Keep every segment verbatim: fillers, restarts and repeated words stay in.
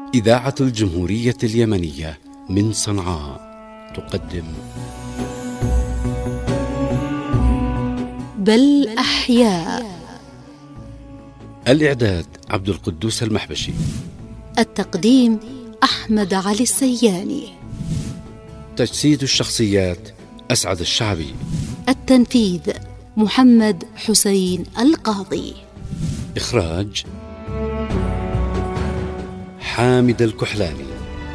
إذاعة الجمهورية اليمنية من صنعاء تقدم بل أحياء. الإعداد عبد القدوس المحبشي، التقديم أحمد علي السياني، تجسيد الشخصيات أسعد الشعبي، التنفيذ محمد حسين القاضي، إخراج حامد الكحلاني.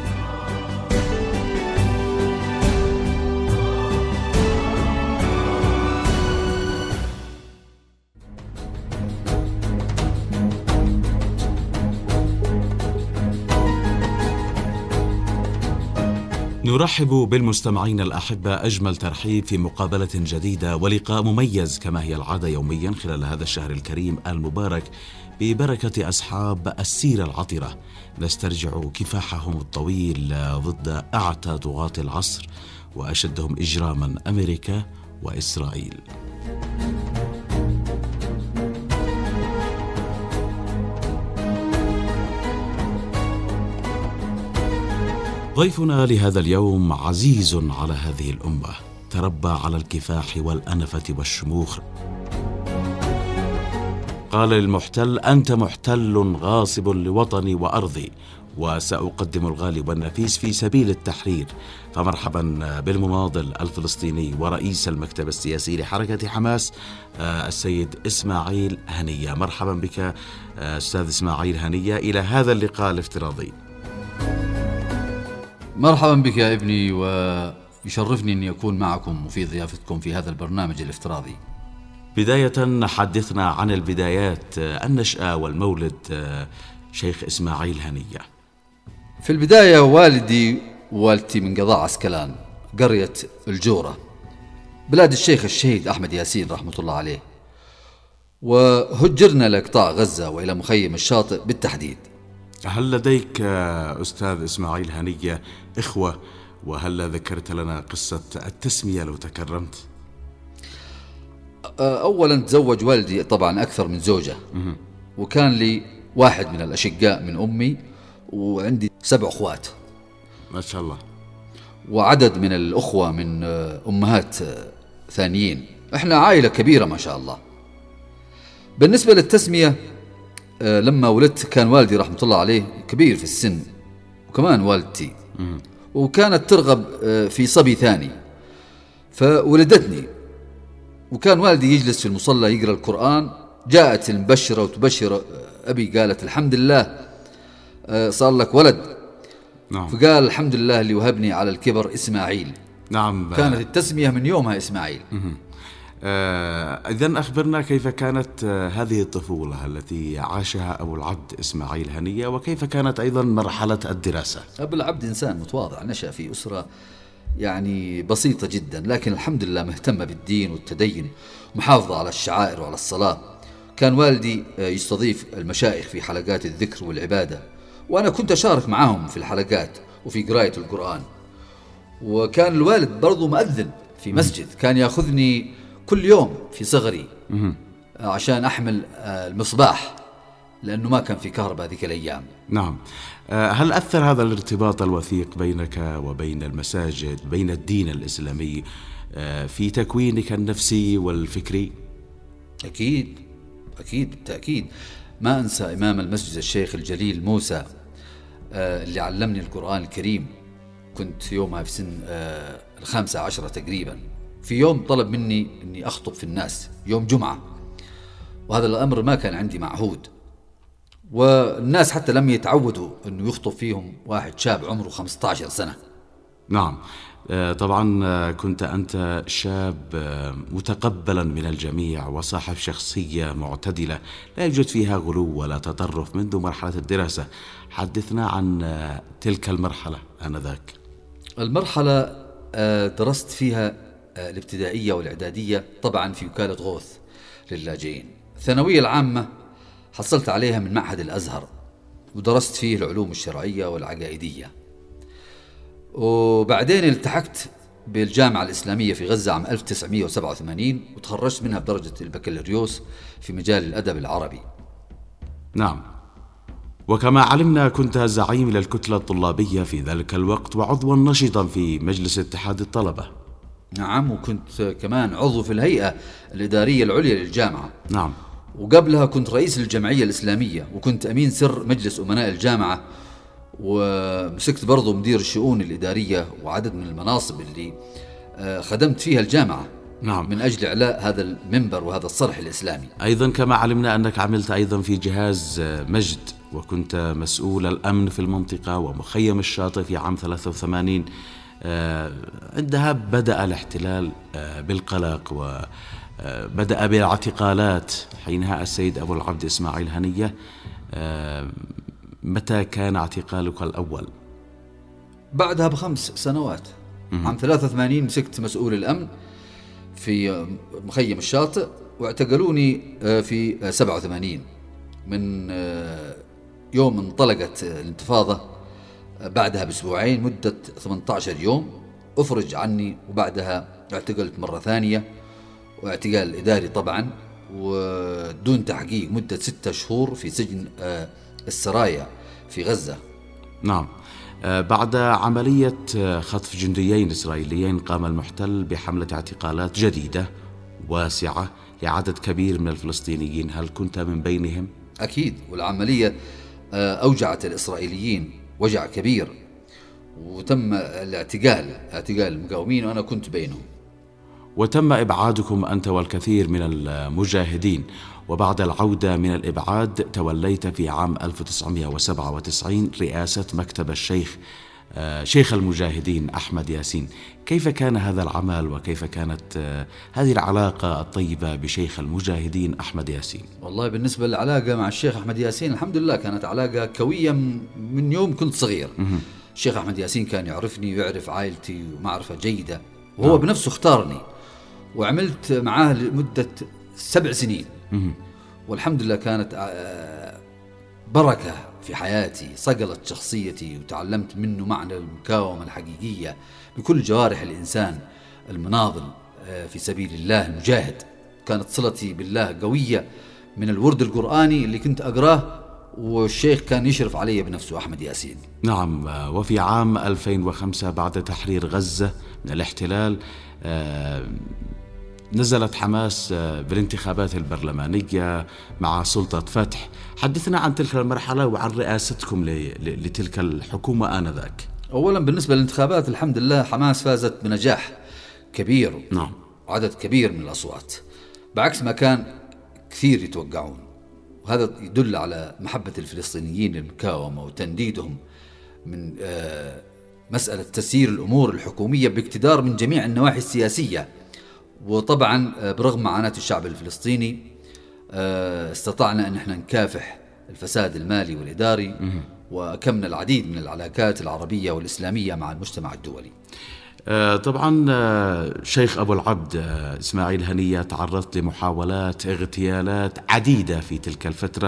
نرحب بالمستمعين الأحبة أجمل ترحيب في مقابلة جديدة ولقاء مميز كما هي العادة يوميا خلال هذا الشهر الكريم المبارك ببركة أصحاب السيرة العطرة، نسترجع كفاحهم الطويل ضد أعتى طغاة العصر وأشدهم إجراما أمريكا وإسرائيل. ضيفنا لهذا اليوم عزيز على هذه الأمة، تربى على الكفاح والأنفة والشموخ. قال للمحتل: أنت محتل غاصب لوطني وأرضي، وسأقدم الغالي والنفيس في سبيل التحرير. فمرحبا بالمناضل الفلسطيني ورئيس المكتب السياسي لحركة حماس السيد إسماعيل هنية. مرحبا بك أستاذ إسماعيل هنية إلى هذا اللقاء الافتراضي. مرحبا بك يا ابني، ويشرفني أن أكون معكم وفي ضيافتكم في هذا البرنامج الافتراضي. بداية حدثنا عن البدايات، النشأة والمولد شيخ إسماعيل هنية. في البداية والدي ووالدتي من قضاء عسكلان، قرية الجورة، بلاد الشيخ الشهيد أحمد ياسين رحمة الله عليه، وهجرنا لقطاع غزة وإلى مخيم الشاطئ بالتحديد. هل لديك أستاذ إسماعيل هنية إخوة؟ وهل ذكرت لنا قصة التسمية لو تكرمت؟ أولا تزوج والدي طبعا أكثر من زوجة، وكان لي واحد من الأشقاء من أمي، وعندي سبع أخوات ما شاء الله، وعدد من الأخوة من أمهات ثانيين. إحنا عائلة كبيرة ما شاء الله. بالنسبة للتسمية، لما ولدت كان والدي رحمة الله عليه كبير في السن، وكمان والدتي، وكانت ترغب في صبي ثاني فولدتني. وكان والدي يجلس في المصلى يقرأ القرآن، جاءت المبشرة وتبشر أبي، قالت الحمد لله صار لك ولد. نعم. فقال الحمد لله اللي وهبني على الكبر إسماعيل. نعم. كانت التسمية من يومها إسماعيل. آه إذن أخبرنا كيف كانت آه هذه الطفولة التي عاشها أبو العبد إسماعيل هنية، وكيف كانت أيضا مرحلة الدراسة؟ أبو العبد إنسان متواضع، نشأ في أسرة يعني بسيطة جدا، لكن الحمد لله مهتمة بالدين والتدين، محافظة على الشعائر وعلى الصلاة. كان والدي يستضيف المشايخ في حلقات الذكر والعبادة، وأنا كنت أشارك معهم في الحلقات وفي قراءة القرآن. وكان الوالد برضو مؤذن في مسجد، كان يأخذني كل يوم في صغري عشان أحمل المصباح، لأنه ما كان في كهرباء ذيك الأيام. نعم. هل أثر هذا الارتباط الوثيق بينك وبين المساجد، بين الدين الإسلامي، في تكوينك النفسي والفكري؟ أكيد أكيد بالتأكيد. ما أنسى إمام المسجد الشيخ الجليل موسى اللي علمني القرآن الكريم. كنت يومها في سن الخامسة عشرة تقريبا. في يوم طلب مني أني أخطب في الناس يوم جمعة، وهذا الأمر ما كان عندي معهود، والناس حتى لم يتعودوا أنه يخطب فيهم واحد شاب عمره خمسة عشر سنة. نعم. طبعا كنت أنت شاب متقبلا من الجميع وصاحب شخصية معتدلة لا يوجد فيها غلو ولا تطرف منذ مرحلة الدراسة. حدثنا عن تلك المرحلة آنذاك. المرحلة درست فيها الابتدائية والإعدادية طبعا في وكالة غوث للاجئين. الثانوية العامة حصلت عليها من معهد الأزهر، ودرست فيه العلوم الشرعية والعقائدية. وبعدين التحقت بالجامعة الإسلامية في غزة عام ألف وتسعمائة وسبعة وثمانين، وتخرجت منها بدرجة البكالوريوس في مجال الأدب العربي. نعم. وكما علمنا كنت زعيم للكتلة الطلابية في ذلك الوقت وعضوا نشطا في مجلس اتحاد الطلبة. نعم، وكنت كمان عضو في الهيئة الإدارية العليا للجامعة. نعم. وقبلها كنت رئيس الجمعية الإسلامية، وكنت أمين سر مجلس أمناء الجامعة، ومسكت برضو مدير الشؤون الإدارية وعدد من المناصب اللي خدمت فيها الجامعة. نعم. من أجل إعلاء هذا المنبر وهذا الصرح الإسلامي. أيضا كما علمنا أنك عملت أيضا في جهاز مجد، وكنت مسؤول الأمن في المنطقة ومخيم الشاطئ في عام ثلاثة وثمانين. عندها بدأ الاحتلال بالقلق وبدأ بالاعتقالات، حينها السيد أبو العبد إسماعيل هنية. متى كان اعتقالك الأول؟ بعدها بخمس سنوات. م- عام ثلاثة وثمانين مسكت مسؤول الأمن في مخيم الشاطئ، واعتقلوني في سبعة وثمانين من يوم انطلقت الانتفاضة. بعدها بأسبوعين مدة ثمانية عشر يوم أفرج عني، وبعدها اعتقلت مرة ثانية، واعتقال إداري طبعا ودون تحقيق مدة ستة شهور في سجن السرايا في غزة. نعم. بعد عملية خطف جنديين إسرائيليين قام المحتل بحملة اعتقالات جديدة واسعة لعدد كبير من الفلسطينيين، هل كنت من بينهم؟ أكيد، والعملية أوجعت الإسرائيليين وجع كبير، وتم الاعتقال اعتقال المقاومين وأنا كنت بينهم. وتم إبعادكم أنت والكثير من المجاهدين، وبعد العودة من الإبعاد توليت في عام ألف وتسعمائة وسبعة وتسعين رئاسة مكتب الشيخ شيخ المجاهدين أحمد ياسين. كيف كان هذا العمل وكيف كانت هذه العلاقة الطيبة بشيخ المجاهدين أحمد ياسين؟ والله بالنسبة للعلاقة مع الشيخ أحمد ياسين الحمد لله كانت علاقة كوية من يوم كنت صغير. الشيخ أحمد ياسين كان يعرفني ويعرف عائلتي ومعرفة جيدة، وهو نعم. بنفسه اختارني وعملت معاه لمدة سبع سنين. والحمد لله كانت بركة في حياتي، صقلت شخصيتي وتعلمت منه معنى المكاومة الحقيقية بكل جوارح الإنسان المناضل في سبيل الله المجاهد. كانت صلتي بالله قوية من الورد القرآني اللي كنت أقراه، والشيخ كان يشرف علي بنفسه أحمد ياسين. نعم. وفي عام ألفين وخمسة بعد تحرير غزة من الاحتلال نزلت حماس بالانتخابات البرلمانية مع سلطة فتح. حدثنا عن تلك المرحلة وعن رئاستكم لتلك الحكومة آنذاك. أولا بالنسبة للانتخابات الحمد لله حماس فازت بنجاح كبير. نعم. وعدد كبير من الأصوات بعكس ما كان كثير يتوقعون، وهذا يدل على محبة الفلسطينيين للمكاومة وتنديدهم من مسألة تسيير الأمور الحكومية باقتدار من جميع النواحي السياسية. وطبعا برغم معاناة الشعب الفلسطيني استطعنا أن احنا نكافح الفساد المالي والإداري، وأكمنا العديد من العلاقات العربية والإسلامية مع المجتمع الدولي. طبعا شيخ أبو العبد إسماعيل هنية تعرضت لمحاولات اغتيالات عديدة في تلك الفترة.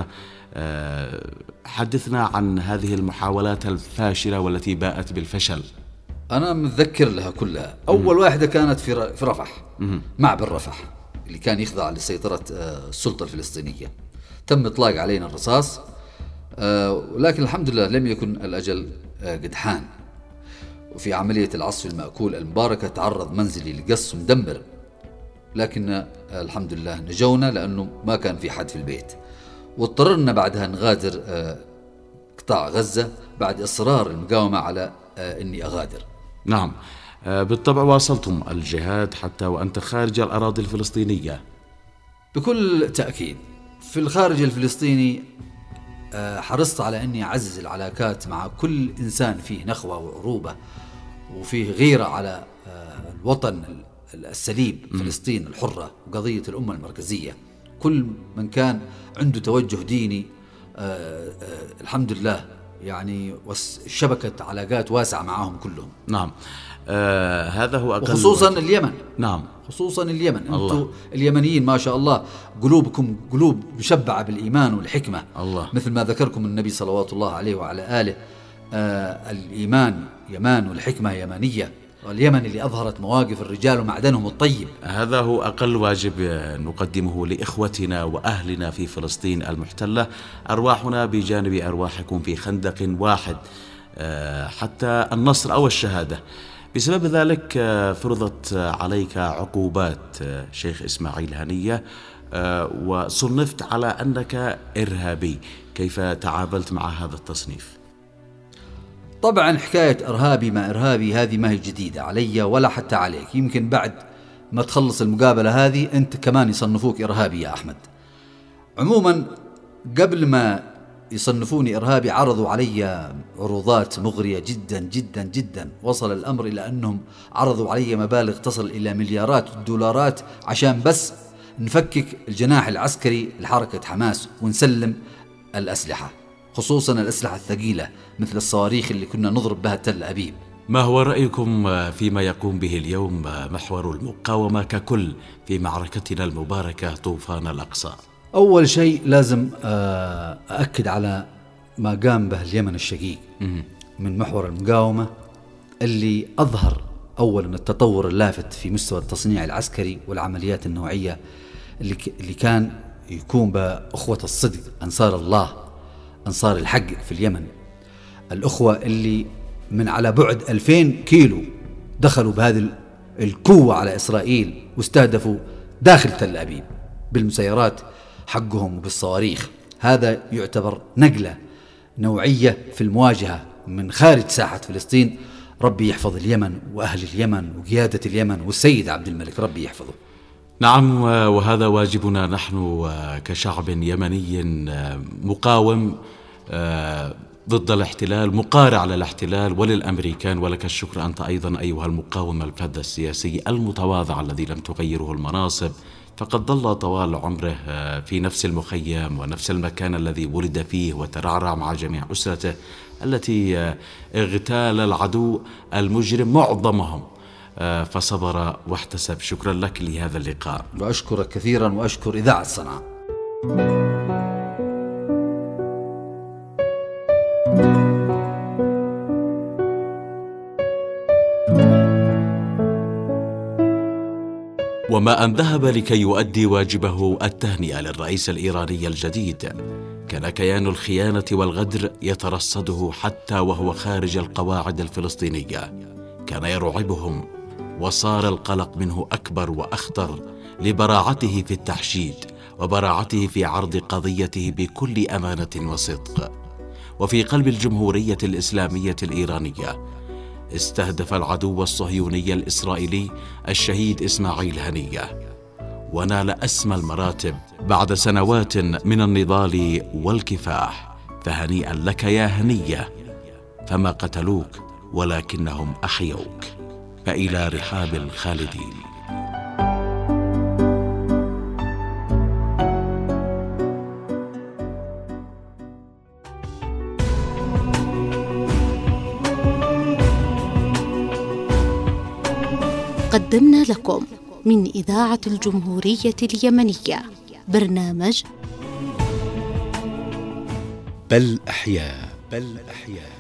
حدثنا عن هذه المحاولات الفاشلة والتي باءت بالفشل. أنا متذكر لها كلها. أول واحدة كانت في في رفح، معبر رفح اللي كان يخضع لسيطرة السلطة الفلسطينية. تم إطلاق علينا الرصاص، ولكن الحمد لله لم يكن الأجل قد حان. وفي عملية العصف المأكول المباركة تعرض منزلي لقص مدمر، لكن الحمد لله نجونا لأنه ما كان في حد في البيت. واضطررنا بعدها نغادر قطاع غزة بعد إصرار المقاومة على أني أغادر. نعم بالطبع واصلتم الجهاد حتى وأنت خارج الأراضي الفلسطينية. بكل تأكيد في الخارج الفلسطيني حرصت على أني أعزز العلاقات مع كل إنسان فيه نخوة وعروبة وفيه غيرة على الوطن السليب فلسطين الحرة وقضية الأمة المركزية. كل من كان عنده توجه ديني الحمد لله يعني شبكة علاقات واسعة معهم كلهم. نعم آه هذا هو أقل وخصوصا وقت. اليمن. نعم خصوصا اليمن. أنتم اليمنيين ما شاء الله قلوبكم قلوب مشبعة بالإيمان والحكمة الله. مثل ما ذكركم النبي صلوات الله عليه وعلى آله. آه الإيمان يمان والحكمة يمانية واليمن اللي أظهرت مواقف الرجال ومعدنهم الطيب. هذا هو أقل واجب نقدمه لإخوتنا وأهلنا في فلسطين المحتلة. أرواحنا بجانب أرواحكم في خندق واحد حتى النصر أو الشهادة. بسبب ذلك فرضت عليك عقوبات شيخ إسماعيل هنية وصنفت على أنك إرهابي. كيف تعاملت مع هذا التصنيف؟ طبعا حكاية إرهابي ما إرهابي هذه ما هي جديدة علي ولا حتى عليك. يمكن بعد ما تخلص المقابلة هذه أنت كمان يصنفوك إرهابي يا أحمد. عموما قبل ما يصنفوني إرهابي عرضوا علي عروضات مغرية جدا جدا جدا. وصل الأمر إلى أنهم عرضوا علي مبالغ تصل إلى مليارات الدولارات عشان بس نفكك الجناح العسكري لحركة حماس ونسلم الأسلحة، خصوصا الأسلحة الثقيلة مثل الصواريخ اللي كنا نضرب بها تل أبيب. ما هو رأيكم فيما يقوم به اليوم محور المقاومة ككل في معركتنا المباركة طوفان الأقصى؟ أول شيء لازم أأكد على ما قام به اليمن الشقيق من محور المقاومة اللي أظهر أولا التطور اللافت في مستوى التصنيع العسكري والعمليات النوعية اللي كان يكون بأخوة الصدق أنصار الله أنصار الحق في اليمن. الأخوة اللي من على بعد ألفين كيلو دخلوا بهذه القوة على إسرائيل واستهدفوا داخل تل أبيب بالمسيرات حقهم وبالصواريخ. هذا يعتبر نقلة نوعية في المواجهة من خارج ساحة فلسطين. ربي يحفظ اليمن وأهل اليمن وقيادة اليمن والسيد عبد الملك ربي يحفظه. نعم، وهذا واجبنا نحن كشعب يمني مقاوم ضد الاحتلال، مقارع للاحتلال وللأمريكان. ولك الشكر أنت أيضا أيها المقاوم الفذ السياسي المتواضع الذي لم تغيره المناصب، فقد ظل طوال عمره في نفس المخيم ونفس المكان الذي ولد فيه وترعرع مع جميع أسرته التي اغتال العدو المجرم معظمهم، فصبر واحتسب. شكرا لك لهذا اللقاء. وأشكرك كثيرا وأشكر إذاعة صنعاء. وما أن ذهب لكي يؤدي واجبه التهنئة للرئيس الإيراني الجديد، كان كيان الخيانة والغدر يترصده حتى وهو خارج القواعد الفلسطينية. كان يرعبهم، وصار القلق منه أكبر وأخطر لبراعته في التحشيد وبراعته في عرض قضيته بكل أمانة وصدق. وفي قلب الجمهورية الإسلامية الإيرانية استهدف العدو الصهيوني الإسرائيلي الشهيد إسماعيل هنية، ونال أسمى المراتب بعد سنوات من النضال والكفاح. فهنيئا لك يا هنية، فما قتلوك ولكنهم أحيوك، فإلى رحاب الخالدين. قدمنا لكم من إذاعة الجمهورية اليمنية برنامج بل أحياء. بل أحياء.